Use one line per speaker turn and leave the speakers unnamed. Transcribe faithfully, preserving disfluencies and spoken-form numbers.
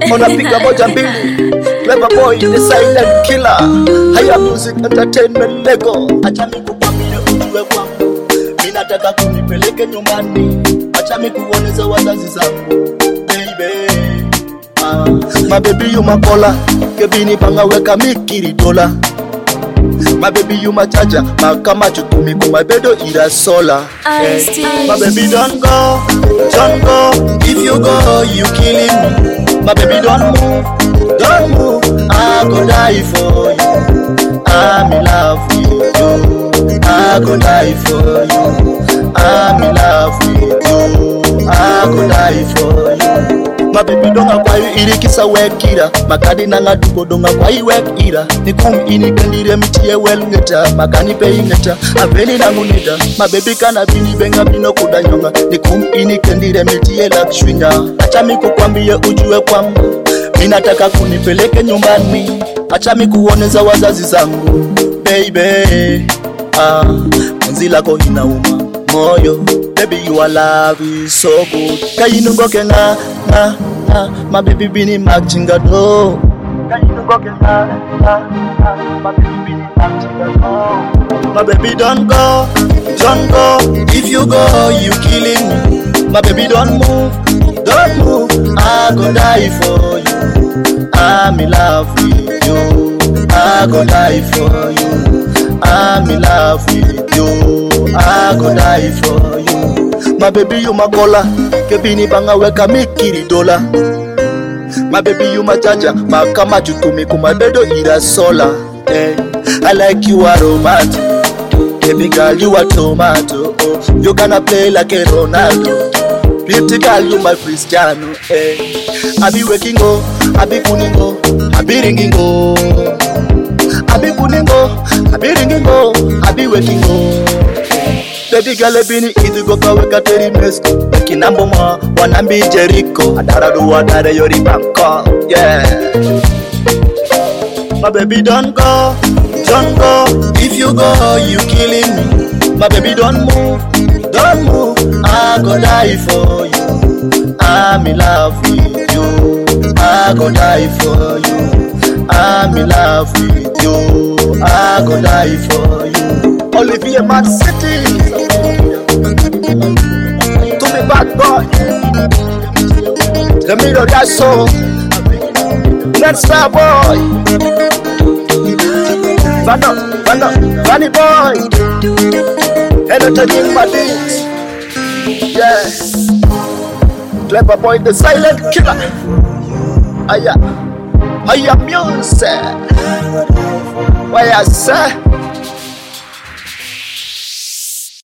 Unapiga moja mbili, Clever Boy the silent killer. Haya music entertainment Lego. Acha nikukwambie ujue kwangu, mimi nataka kunipeleke nyumbani. Acha nikuoneze wazazi zangu, baby. Ah, my baby you my cola, kebini panga weka mikiri dola. My baby you my charger, makama chutumi kuma bedo ira sola. Hey. My baby don't go, don't go. If you go, you killing me. My baby don't move, don't move. I go die for you. I'm in love with you. I go die for you. I'm in love with you. I go die for you. My baby donga kwa yu iri kisa wekira. Makadi nanga dubo donga kwa yu wekira. Nikum ini kendire mitie wel ngeta. Makani pe ingeta, aveni nangu nita. My baby kana bini benga bino kuda nyonga. Nikum ini kendire mitie lak shwinda. Acha miku kwambie ujue kwambu, minataka kunipeleke nyumbani. Acha mikuoneza wazazi zangu, baby. Ah, mwenzi lako inauma moyo. Baby, your love is so good. Kayinu goke na, na, na. My baby bini machinga do. Kayinu goke na, na, na. My baby bini machinga do. My baby don't go, don't go. If you go, you killing me. My baby don't move, don't move. I go die for you. I'm in love with you. I go die for you. I'm in love with you. I go die for you. My baby you my cola, kebini banga weka mikiri dola. My baby you my charger, makama chutumi kuma bedo ira sola. Hey. I like you are romantic, baby girl you are tomato. Oh. You gonna play like a Ronaldo, pretty girl you my Cristiano. Hey. I be waking up, I be pulling up, I be ringing up. I be pulling up, I be ringing up, I be waking up. Baby girl bini idu go kwa weka teri mesko. Kinambo mwa wanambi Jericho. Adara do adara yori banko. Yeah. My baby don't go, don't go. If you go, you killing me. My baby don't move, don't move. I go die for you. I'm in love with you. I go die for you. I'm in love with you. I go die for you. Olivier Mad City, to me bad boy, the middle that soul, next star boy, Vano, Vano, Vanny boy, entertaining my beats, yes, Clever Boy the silent killer, aya, aya music, why I say.